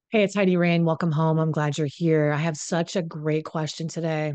Hey, it's Heidi Rain. Welcome home. I'm glad you're here. I have such a great question today.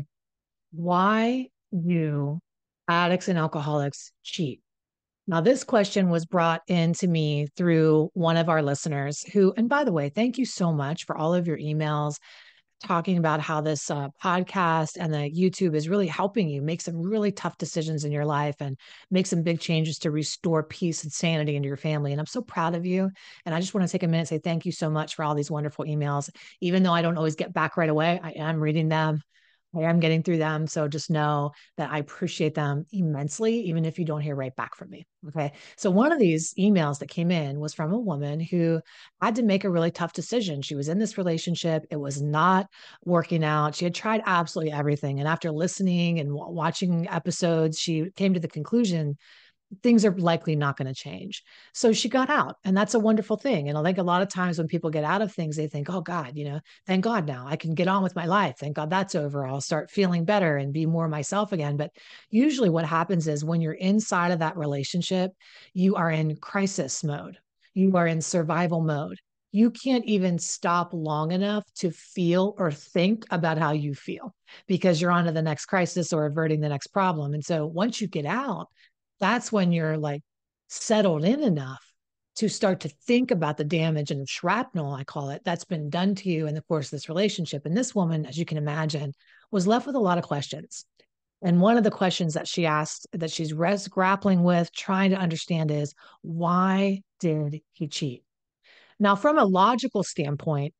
Why do addicts and alcoholics cheat? Now, this question was brought in to me through one of our listeners who, and by the way, thank you so much for all of your emails talking about how this podcast and the YouTube is really helping you make some really tough decisions in your life and make some big changes to restore peace and sanity into your family. And I'm so proud of you. And I just want to take a minute and say thank you so much for all these wonderful emails. Even though I don't always get back right away, I am reading them. I am getting through them. So just know that I appreciate them immensely, even if you don't hear right back from me. Okay. So one of these emails that came in was from a woman who had to make a really tough decision. She was in this relationship. It was not working out. She had tried absolutely everything. And after listening and watching episodes, she came to the conclusion things are likely not going to change. So she got out, and that's a wonderful thing. And I think a lot of times when people get out of things, they think, oh God, thank God now I can get on with my life. Thank God that's over. I'll start feeling better and be more myself again. But usually what happens is when you're inside of that relationship, you are in crisis mode, you are in survival mode. You can't even stop long enough to feel or think about how you feel because you're on to the next crisis or averting the next problem. And so once you get out, that's when you're like settled in enough to start to think about the damage and the shrapnel, I call it, that's been done to you in the course of this relationship. And this woman, as you can imagine, was left with a lot of questions. And one of the questions that she asked that she's grappling with, trying to understand is why did he cheat? Now, from a logical standpoint,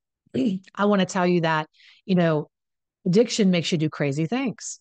I want to tell you that, you know, addiction makes you do crazy things.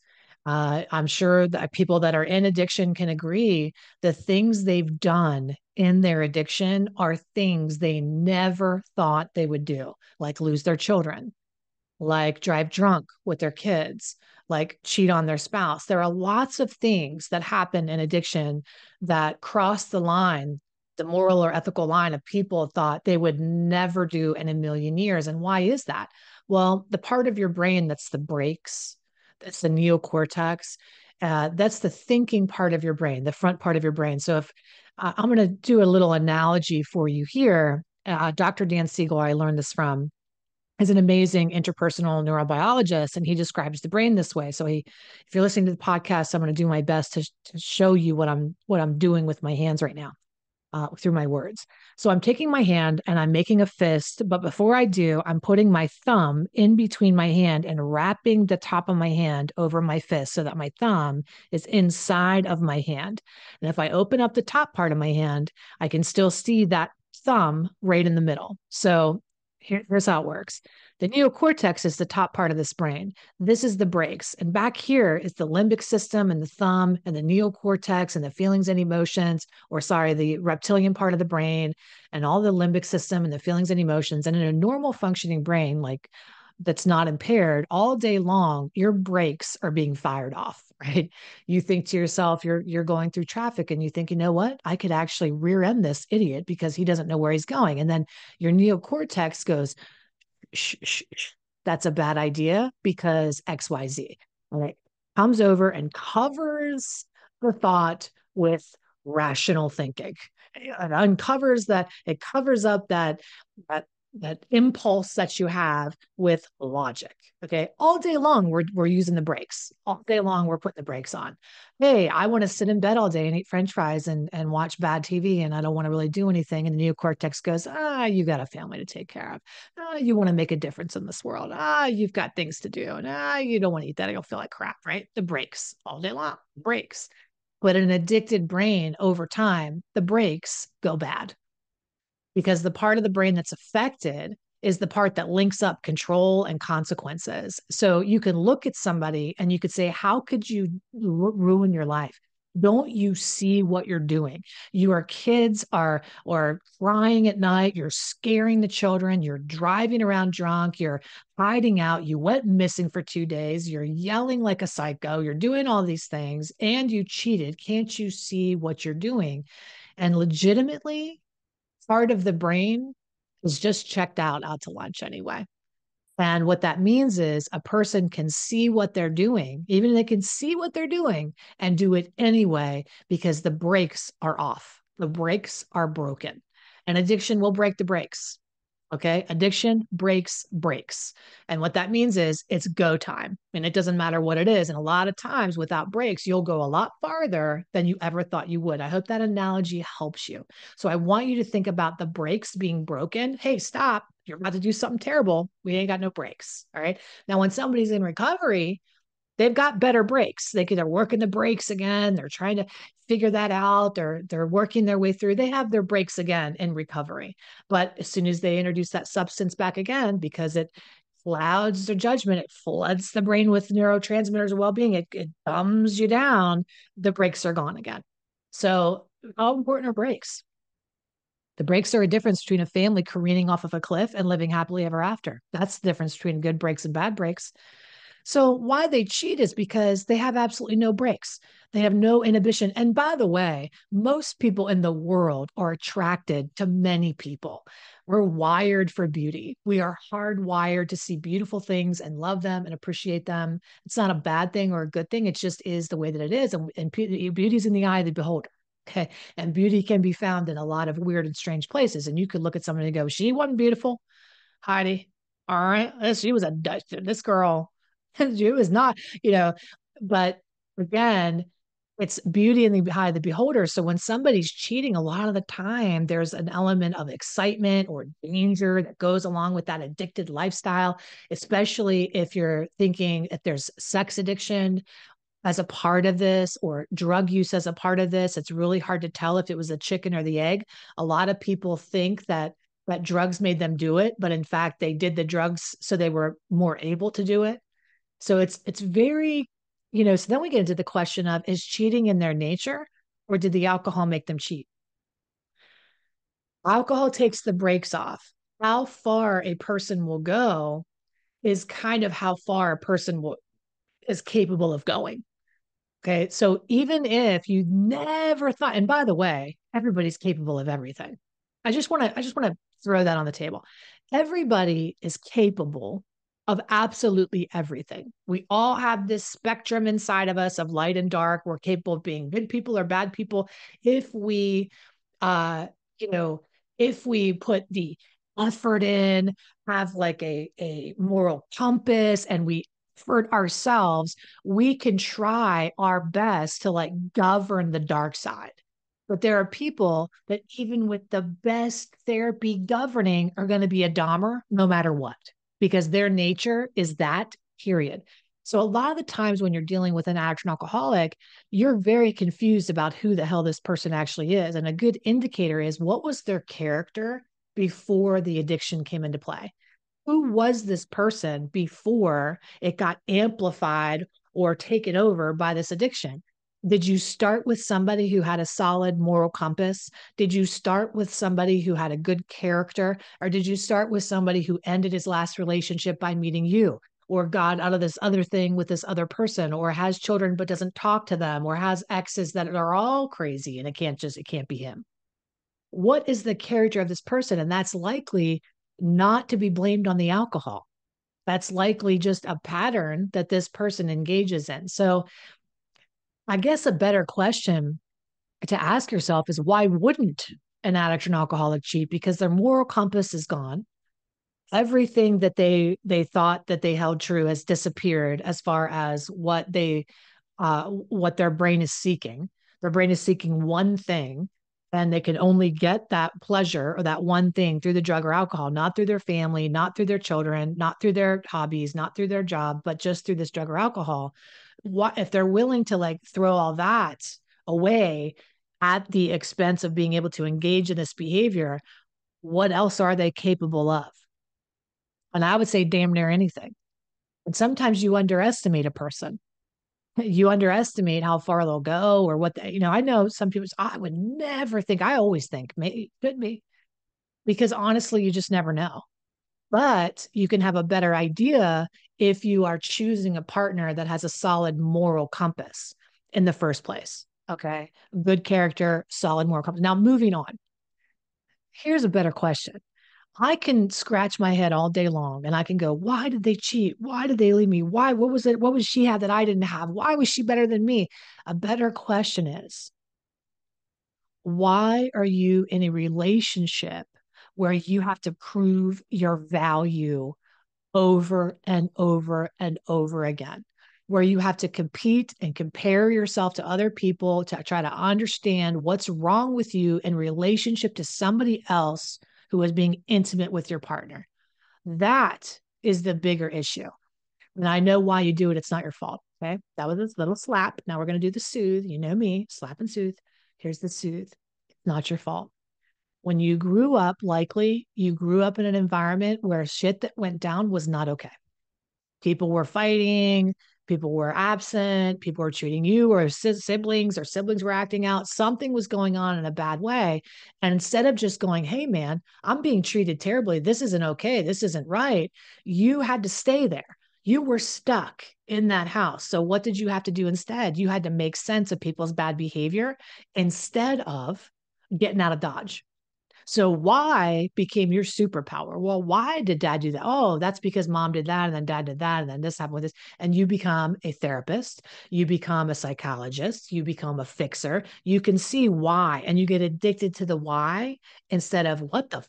I'm sure that people that are in addiction can agree the things they've done in their addiction are things they never thought they would do, like lose their children, like drive drunk with their kids, like cheat on their spouse. There are lots of things that happen in addiction that cross the line, the moral or ethical line of people thought they would never do in a million years. And why is that? Well, the part of your brain that's the brakes, that's the neocortex, that's the thinking part of your brain, the front part of your brain. So if I'm going to do a little analogy for you here, Dr. Dan Siegel, I learned this from, is an amazing interpersonal neurobiologist, and he describes the brain this way. So if you're listening to the podcast, I'm going to do my best to show you what I'm doing with my hands right now, through my words. So I'm taking my hand and I'm making a fist, but before I do, I'm putting my thumb in between my hand and wrapping the top of my hand over my fist so that my thumb is inside of my hand. And if I open up the top part of my hand, I can still see that thumb right in the middle. So here's how it works. The neocortex is the top part of this brain. This is the brakes. And back here is the limbic system and the thumb and the neocortex and the feelings and emotions, or sorry, the reptilian part of the brain and all the limbic system and the feelings and emotions. And in a normal functioning brain, like that's not impaired, all day long, your brakes are being fired off, right? You think to yourself, you're going through traffic and you think, you know what? I could actually rear end this idiot because he doesn't know where he's going. And then your neocortex goes, shh, shh, shh, that's a bad idea because XYZ. All right. Comes over and covers the thought with rational thinking. It uncovers that, it covers up that that impulse that you have with logic. Okay. All day long, we're using the brakes. All day long, we're putting the brakes on. Hey, I want to sit in bed all day and eat French fries and watch bad TV, and I don't want to really do anything. And the neocortex goes, you got a family to take care of. You want to make a difference in this world. You've got things to do. And you don't want to eat that. You'll feel like crap, right? The brakes all day long, brakes. But in an addicted brain over time, the brakes go bad because the part of the brain that's affected is the part that links up control and consequences. So you can look at somebody and you could say, how could you ruin your life? Don't you see what you're doing? Your kids are or crying at night, you're scaring the children, you're driving around drunk, you're hiding out, you went missing for 2 days, you're yelling like a psycho, you're doing all these things, and you cheated. Can't you see what you're doing? And legitimately, part of the brain is just checked out to lunch anyway. And what that means is a person can see what they're doing, even they can see what they're doing and do it anyway because the brakes are off. The brakes are broken. And addiction will break the brakes. Okay. Addiction breaks. And what that means is it's go time. And it doesn't matter what it is. And a lot of times without breaks, you'll go a lot farther than you ever thought you would. I hope that analogy helps you. So I want you to think about the brakes being broken. Hey, stop. You're about to do something terrible. We ain't got no brakes. All right. Now, when somebody's in recovery, they've got better brakes. They're working the brakes again. They're trying to figure that out. They're working their way through. They have their brakes again in recovery. But as soon as they introduce that substance back again, because it clouds their judgment, it floods the brain with neurotransmitters of well-being, it dumbs you down, the brakes are gone again. So how important are brakes? The brakes are a difference between a family careening off of a cliff and living happily ever after. That's the difference between good brakes and bad brakes. So why they cheat is because they have absolutely no brakes. They have no inhibition. And by the way, most people in the world are attracted to many people. We're wired for beauty. We are hardwired to see beautiful things and love them and appreciate them. It's not a bad thing or a good thing. It just is the way that it is. And beauty is in the eye of the beholder. Okay. And beauty can be found in a lot of weird and strange places. And you could look at somebody and go, she wasn't beautiful, Heidi. All right. She was this girl. She was not, you know, but again, it's beauty in the eye of the beholder. So when somebody's cheating, a lot of the time there's an element of excitement or danger that goes along with that addicted lifestyle, especially if you're thinking if there's sex addiction as a part of this or drug use as a part of this. It's really hard to tell if it was the chicken or the egg. A lot of people think that drugs made them do it, but in fact they did the drugs so they were more able to do it. So it's very, so then we get into the question of, is cheating in their nature, or did the alcohol make them cheat? Alcohol takes the brakes off. How far a person will go is kind of how far a person is capable of going. Okay. So even if you never thought, and by the way, everybody's capable of everything. I just want to throw that on the table. Everybody is capable of absolutely everything. We all have this spectrum inside of us of light and dark. We're capable of being good people or bad people if we uh, you know, if we put the effort in, have like a moral compass, and we effort ourselves, we can try our best to like govern the dark side. But there are people that even with the best therapy governing are going to be a Dahmer no matter what, because their nature is that, period. So a lot of the times when you're dealing with an addict and alcoholic, you're very confused about who the hell this person actually is. And a good indicator is, what was their character before the addiction came into play? Who was this person before it got amplified or taken over by this addiction? Did you start with somebody who had a solid moral compass? Did you start with somebody who had a good character? Or did you start with somebody who ended his last relationship by meeting you? Or got out of this other thing with this other person, or has children but doesn't talk to them, or has exes that are all crazy and it can't be him? What is the character of this person? And that's likely not to be blamed on the alcohol. That's likely just a pattern that this person engages in. So I guess a better question to ask yourself is, why wouldn't an addict or an alcoholic cheat? Because their moral compass is gone. Everything that they thought that they held true has disappeared as far as what their brain is seeking. Their brain is seeking one thing, and they can only get that pleasure or that one thing through the drug or alcohol, not through their family, not through their children, not through their hobbies, not through their job, but just through this drug or alcohol. What if they're willing to like throw all that away at the expense of being able to engage in this behavior? What else are they capable of? And I would say damn near anything. And sometimes you underestimate a person. You underestimate how far they'll go or what I know some people say, I would never think. I always think maybe could be, because honestly, you just never know. But you can have a better idea if you are choosing a partner that has a solid moral compass in the first place. Okay. Good character, solid moral compass. Now, moving on. Here's a better question. I can scratch my head all day long and I can go, why did they cheat? Why did they leave me? Why? What was it? What was she had that I didn't have? Why was she better than me? A better question is, why are you in a relationship where you have to prove your value over and over and over again, where you have to compete and compare yourself to other people to try to understand what's wrong with you in relationship to somebody else who is being intimate with your partner. That is the bigger issue. And I know why you do it. It's not your fault. Okay. That was a little slap. Now we're going to do the soothe. You know me, slap and soothe. Here's the soothe. It's not your fault. When you grew up, likely you grew up in an environment where shit that went down was not okay. People were fighting, people were absent, people were treating you or siblings were acting out. Something was going on in a bad way. And instead of just going, hey, man, I'm being treated terribly. This isn't okay. This isn't right. You had to stay there. You were stuck in that house. So, what did you have to do instead? You had to make sense of people's bad behavior instead of getting out of Dodge. So why became your superpower? Well, why did dad do that? Oh, that's because mom did that and then dad did that and then this happened with this. And you become a therapist, you become a psychologist, you become a fixer. You can see why and you get addicted to the why instead of what the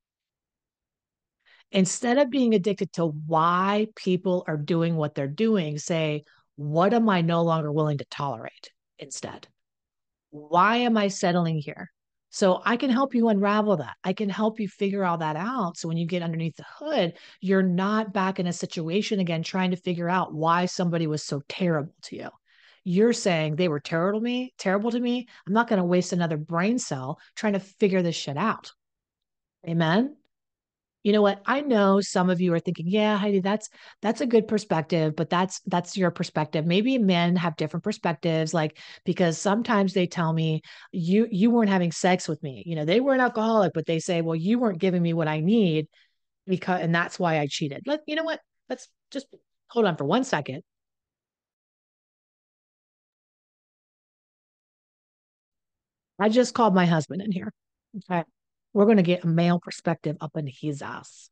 instead of being addicted to why people are doing what they're doing, say, what am I no longer willing to tolerate instead? Why am I settling here? So I can help you unravel that. I can help you figure all that out. So when you get underneath the hood, you're not back in a situation again trying to figure out why somebody was so terrible to you. You're saying they were terrible to me. I'm not going to waste another brain cell trying to figure this shit out. Amen. You know what? I know some of you are thinking, yeah, Heidi, that's a good perspective, but that's your perspective. Maybe men have different perspectives, like because sometimes they tell me you weren't having sex with me. You know, they were an alcoholic, but they say, well, you weren't giving me what I need because and that's why I cheated. You know what? Let's just hold on for 1 second. I just called my husband in here. Okay. We're gonna get a male perspective up in his ass.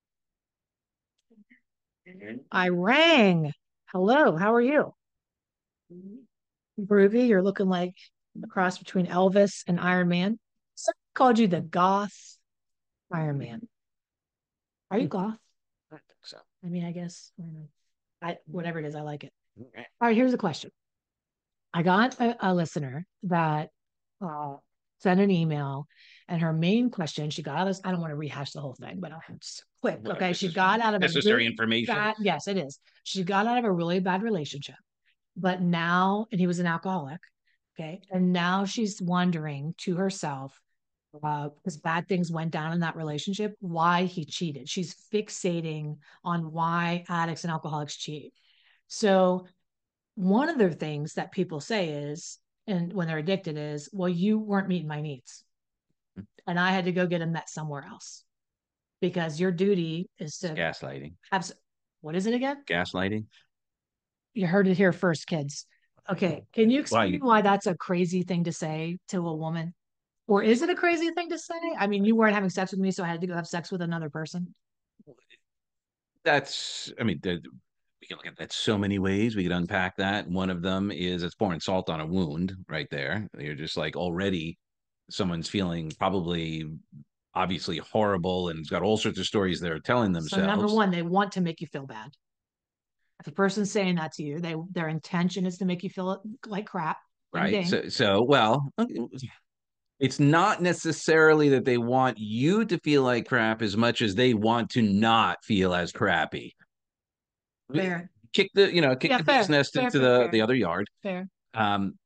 I rang. Hello, how are you? Groovy. You're looking like a cross between Elvis and Iron Man. Some called you the goth Iron Man. Are you goth? I think so. I mean, I guess whatever it is, I like it. All right, here's a question. I got a listener that uh, sent an email, and her main question she got out of this. I don't want to rehash the whole thing, but I'll just quick. Well, Okay, this she is got out of a necessary really information. bad. Yes, it is. She got out of a really bad relationship, but now, and he was an alcoholic. Okay. And now she's wondering to herself, because bad things went down in that relationship, why he cheated. She's fixating on why addicts and alcoholics cheat. So, one of the things that people say is, and when they're addicted, is, well, you weren't meeting my needs. And I had to go get them met somewhere else because your duty is It's to gaslighting. have, what is it again? Gaslighting. You heard it here first, kids. Okay. Can you explain Why? why that's a crazy thing to say to a woman? Or is it a crazy thing to say? I mean, you weren't having sex with me, so I had to go have sex with another person. That's. I mean, we can look at that so many ways. We could unpack that. One of them is it's pouring salt on a wound right there. You're just like already someone's feeling probably obviously horrible and has got all sorts of stories they're telling So number themselves. one, they want to make you feel bad. If a person's saying that to you, their intention is to make you feel like crap. Ding Right. ding. Well, it's not necessarily that they want you to feel like crap as much as they want to not feel as crappy. Fair. Kick Yeah, the bee's fair. nest Fair, into fair, the fair. other yard. Fair. Um,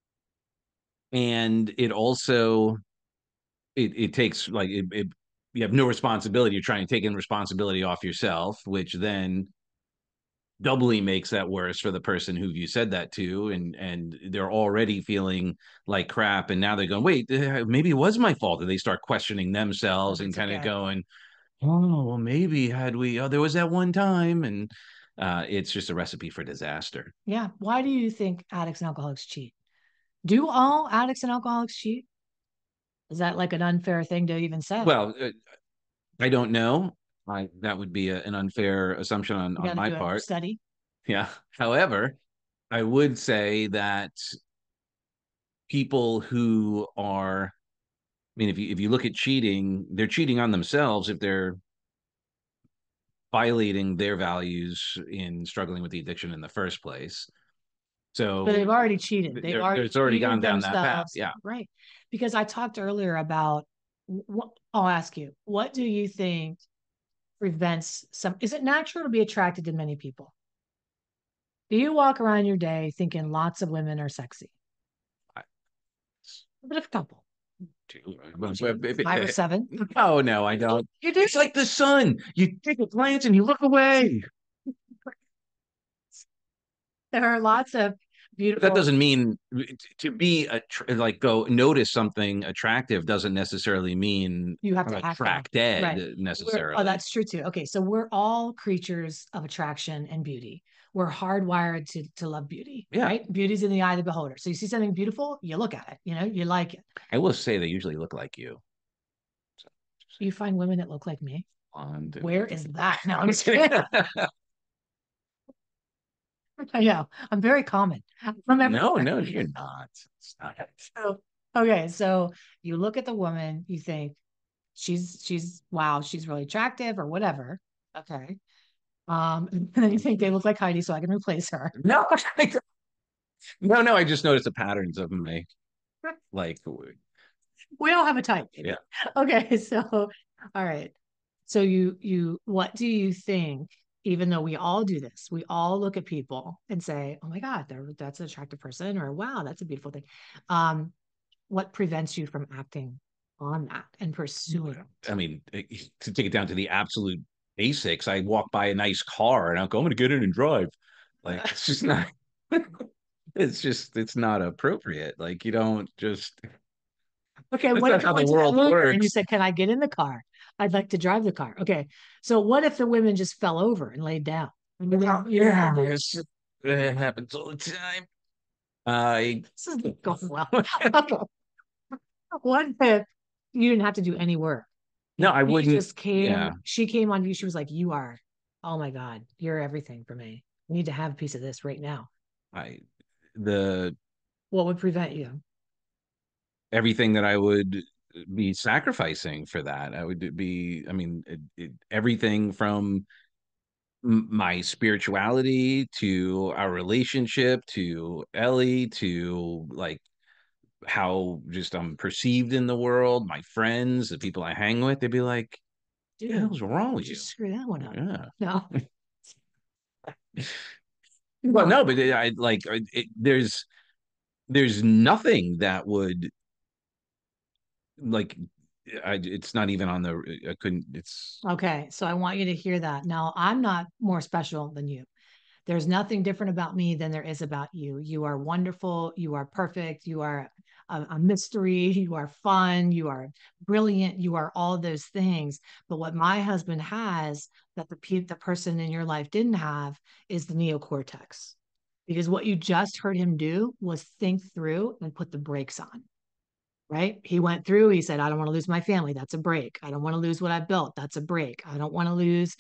and it also it takes you have no responsibility. You're trying to take in responsibility off yourself, which then doubly makes that worse for the person who you said that to, and they're already feeling like crap, and now they're going, wait, maybe it was my fault, and they start questioning themselves But and it's kind of okay. going, oh, well, maybe had we, oh, there was that one time, and it's just a recipe for disaster. Yeah. Why do you think addicts and alcoholics cheat? Do all addicts and alcoholics cheat? Is that like an unfair thing to even say? Well, I don't know. That would be an unfair assumption You on got to my do a part. study. Yeah. However, I would say that people who are mean, if you look at cheating, they're cheating on themselves if they're violating their values in struggling with the addiction in the first place. But So they've already cheated. They've already it's already gone cheated down that path. themselves. Yeah. Right. Because I talked earlier about what I'll ask you, what do you think prevents some, is it natural to be attracted to many people? Do you walk around your day thinking lots of women are sexy? I, But a couple, two, 5 or 7. oh no, I don't. You do. It's like the sun. You take a glance and you look away. There are lots of But that beautiful. doesn't mean to be like go notice something attractive doesn't necessarily mean You have I'm to act on. Right. attracted Oh, necessarily. that's true too. Okay, so we're all creatures of attraction and beauty. We're hardwired to love beauty, Yeah, right? Beauty's in the eye of the beholder. So you see something beautiful, you look at it, you like it. I will say they usually look like you. So, You find women that look like me. blonde Where and is that? No, I'm just kidding. Yeah, I'm very common. From no, everywhere. no, you're not. It's not. So, okay, so you look at the woman, you think she's wow, she's really attractive or whatever. Okay. And then you think they look like Heidi, so I can replace her. No, no. I just noticed the patterns of my like. We all have a type, Yeah, maybe. Okay, so all right. So what do you think, even though we all do this, we all look at people and say, oh my God, that's an attractive person, or wow, that's a beautiful thing. What prevents you from acting on that and pursuing it? I mean, to take it down to the absolute basics, I walk by a nice car and I'll go, I'm going to get in and drive. Like it's just not. It's not appropriate. Like you don't just. Okay, That's what not if you how the went to that world loser and you works. said, can I get in the car? I'd like to drive the car. Okay, so what if the women just fell over and laid down? Yeah, it happens all the time. I This isn't going well. Okay. What if you didn't have to do any work no, and I wouldn't. Yeah, she came on you, she was like, you are, oh my God, you're everything for me. I need to have a piece of this right now. I the What would prevent you? everything that I would be sacrificing for that. I would be. I mean, everything from my spirituality to our relationship to Ellie to like how just I'm perceived in the world, my friends, the people I hang with, they'd be like, "What the Dude, hell's wrong with you?" just screw that one up. Yeah. No. Well, no, but I like there's nothing that would like it's not even on the I couldn't it's Okay, so I want you to hear that. Now, I'm not more special than you. There's nothing different about me than there is about you. You are wonderful. You are perfect. You are a mystery. You are fun. You are brilliant. You are all those things. But what my husband has that the person in your life didn't have is the neocortex. Because what you just heard him do was think through and put the brakes on, right? He went through, he said, I don't want to lose my family. That's a break. I don't want to lose what I built. That's a break. I don't want to lose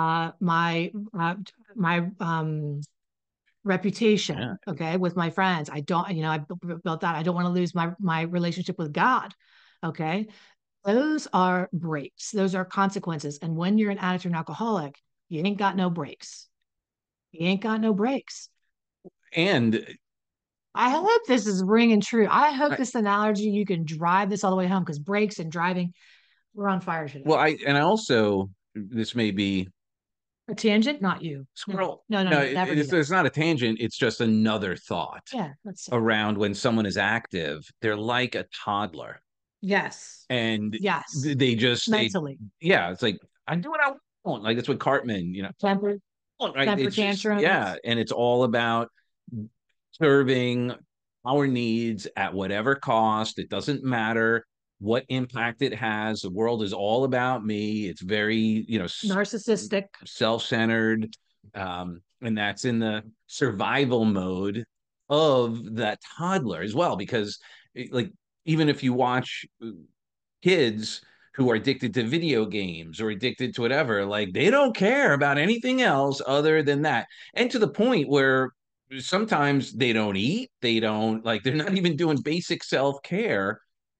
my yeah. reputation, okay, with my friends. I don't, I built that. I don't want to lose my relationship with God. Okay. Those are breaks. Those are consequences. And when you're an addict or an alcoholic, you ain't got no breaks. You ain't got no breaks. And I hope this is ringing true. I hope I, this analogy, you can drive this all the way home because breaks and driving, we're on fire well, today. I also this may be A tangent, not you. squirrel. No. No, Never do that. it's not a tangent. It's just another thought Yeah, let's say. around when someone is active. They're like a toddler, Yes. and Yes. they just Mentally. yeah, it's like I do what I want. Like that's what Cartman, Temper, right? temper It's just yeah, tantrums. and it's all about serving our needs at whatever cost. It doesn't matter what impact it has. The world is all about me. It's very, Narcissistic. self-centered. And that's in the survival mode of that toddler as well, because like even if you watch kids who are addicted to video games or addicted to whatever, like they don't care about anything else other than that. And to the point where sometimes they don't eat, they don't like, they're not even doing basic self care.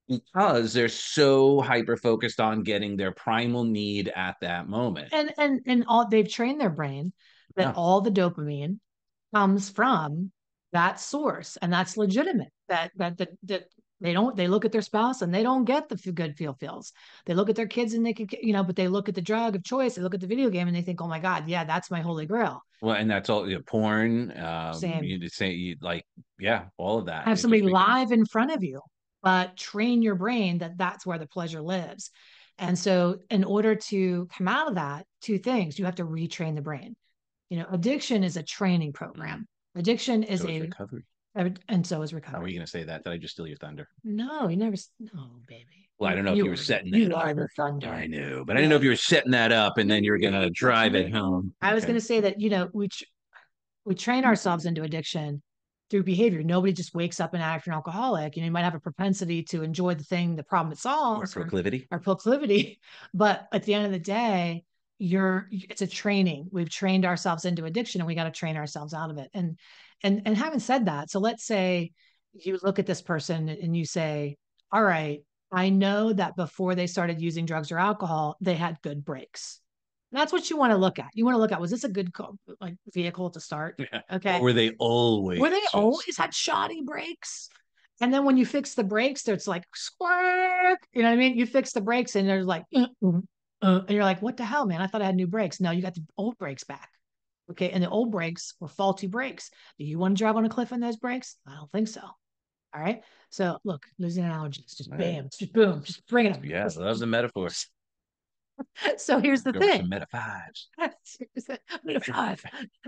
because they're so hyper focused on getting their primal need at that moment. And all they've trained their brain that Yeah. all the dopamine comes from that source, and that's legitimate. That they look at their spouse and they don't get the good feels. They look at their kids and they could, but they look at the drug of choice, they look at the video game and they think, oh my God, yeah, that's my holy grail. Well, and that's all, porn. Same. You just say you like, yeah, all of that. Have It somebody just becomes live in front of you, but train your brain that that's where the pleasure lives. And so, in order to come out of that, two things: you have to retrain the brain. Addiction is a training program. Addiction is so is recovery. and so is How are you recovery. going to say that? Did I just steal your thunder? No, you never. No, baby. Well, I don't know if You you were are the setting you that up. are the thunder. I knew, but I didn't know Yeah. if you were setting that up and then you're going to drive it home. I was Okay. going to say that we train ourselves into addiction through behavior. Nobody just wakes up an addict or an alcoholic. You might have a propensity to enjoy the problem it Or solves, proclivity. or proclivity. But at the end of the day, it's a training. We've trained ourselves into addiction and we got to train ourselves out of it. And having said that, so let's say you look at this person and you say, all right, I know that before they started using drugs or alcohol, they had good breaks. That's what you want to look at. You want to look at, was this a good vehicle to start? Yeah. Or Okay. were they always Were they just always had shoddy brakes? And then when you fix the brakes, there's like squirk. You know what I mean? You fix the brakes and there's like, and you're like, what the hell, man? I thought I had new brakes. No, you got the old brakes back. Okay. And the old brakes were faulty brakes. Do you want to drive on a cliff in those brakes? I don't think so. All right. So look, losing analogies, just bam, just boom, just bring it up. yeah, I love the metaphor. So here's the Go over some thing. meta fives. Five.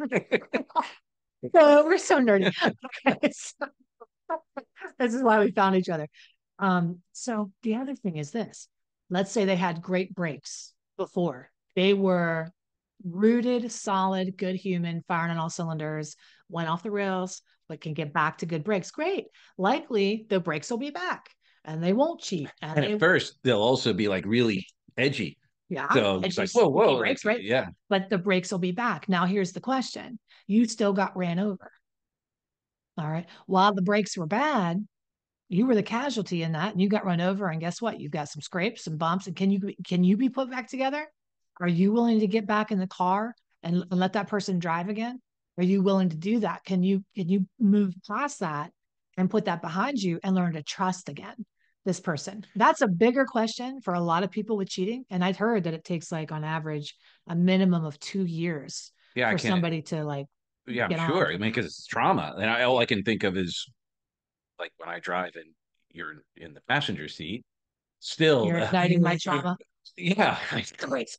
So we're so nerdy. Okay, so this is why we found each other. So the other thing is this. Let's say they had great breaks before. They were rooted, solid, good human, firing on all cylinders, went off the rails, but can get back to good breaks. Great. Likely the breaks will be back and they won't cheat. And at first, they'll also be like really edgy. Yeah, So and it's like, just whoa, whoa, breaks, like, right? yeah. But the brakes will be back. Now here's the question. You still got ran over. All right. While the brakes were bad, you were the casualty in that and you got run over. And guess what? You've got some scrapes, some bumps. And can you be put back together? Are you willing to get back in the car and let that person drive again? Are you willing to do that? Can you move past that and put that behind you and learn to trust again this person? That's a bigger question for a lot of people with cheating. And I'd heard that it takes like on average a minimum of 2 years Yeah, I for can't. somebody to like Yeah, I'm get on. sure. I mean, because it's trauma. And all I can think of is like when I drive and you're in the passenger seat, still, You're igniting my trauma. yeah. Great.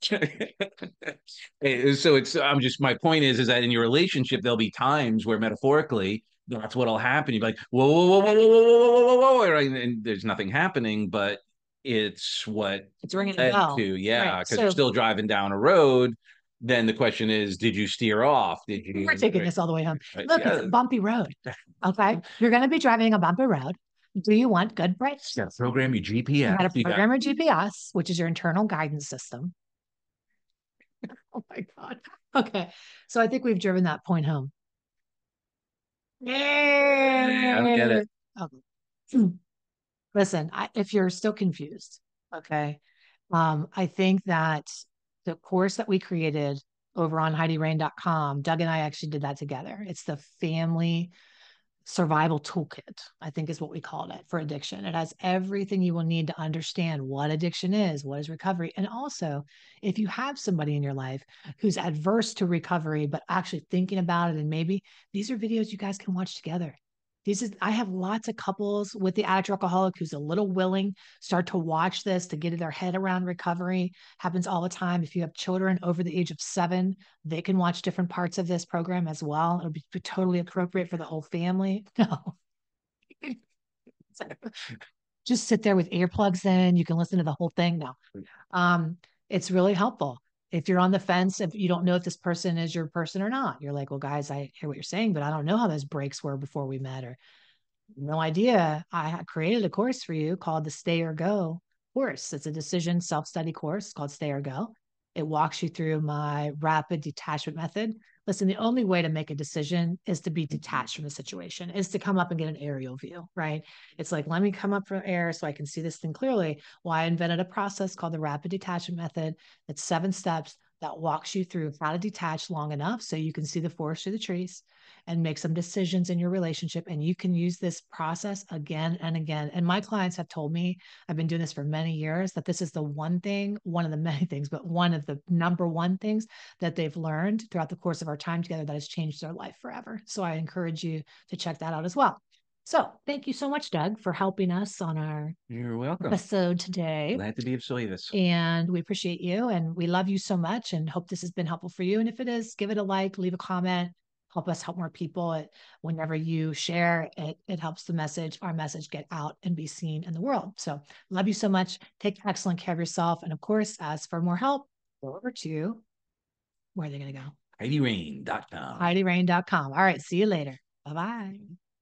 So I'm just, my point is that in your relationship, there'll be times where metaphorically, that's what'll happen. You're like, whoa, whoa, whoa, whoa, whoa, whoa, whoa, whoa, whoa, right? And there's nothing happening, but it's what It's ringing a led bell. to, Right. yeah, because you're So still driving down a road. Then the question is, did you steer off? Did you, we're taking right, this all the way home. right, Look, it's yeah, a bumpy road. Okay. You're going to be driving a bumpy road. Do you want good brakes? you got to program your You got GPS. to You got program your GPS, which is your internal guidance system. Oh my God. Okay. So I think we've driven that point home. I don't get it. Okay. Listen, if you're still confused, okay, I think that the course that we created over on HeidiRain.com, Doug and I actually did that together. It's the family survival toolkit, I think is what we called it for addiction. It has everything you will need to understand what addiction is, what is recovery. And also, if you have somebody in your life who's adverse to recovery, but actually thinking about it, and maybe these are videos you guys can watch together. I have lots of couples with the addict or alcoholic who's a little willing, start to watch this to get their head around recovery. Happens all the time. If you have children over the age of 7, they can watch different parts of this program as well. It'll be totally appropriate for the whole family. No. Just sit there with earplugs in. You can listen to the whole thing. No. It's really helpful. If you're on the fence, if you don't know if this person is your person or not, you're like, well, guys, I hear what you're saying, but I don't know how those breaks were before we met, or no idea. I created a course for you called the Stay or Go course. It's a decision self-study course called Stay or Go. It walks you through my rapid detachment method. Listen, the only way to make a decision is to be detached from the situation, is to come up and get an aerial view, right? It's like, let me come up from air so I can see this thing clearly. Well, I invented a process called the rapid detachment method. It's 7 steps that walks you through how to detach long enough so you can see the forest through the trees and make some decisions in your relationship. And you can use this process again and again. And my clients have told me, I've been doing this for many years, that this is the one thing, one of the many things, but one of the number one things that they've learned throughout the course of our time together that has changed their life forever. So I encourage you to check that out as well. So thank you so much, Doug, for helping us on our You're welcome. episode today. Glad to be of service. And we appreciate you and we love you so much and hope this has been helpful for you. And if it is, give it a like, leave a comment, help us help more people. Whenever you share it, it helps our message get out and be seen in the world. So love you so much. Take excellent care of yourself. And of course, as for more help, go over to where are they going to go? HeidiRain.com. HeidiRain.com. All right. See you later. Bye-bye.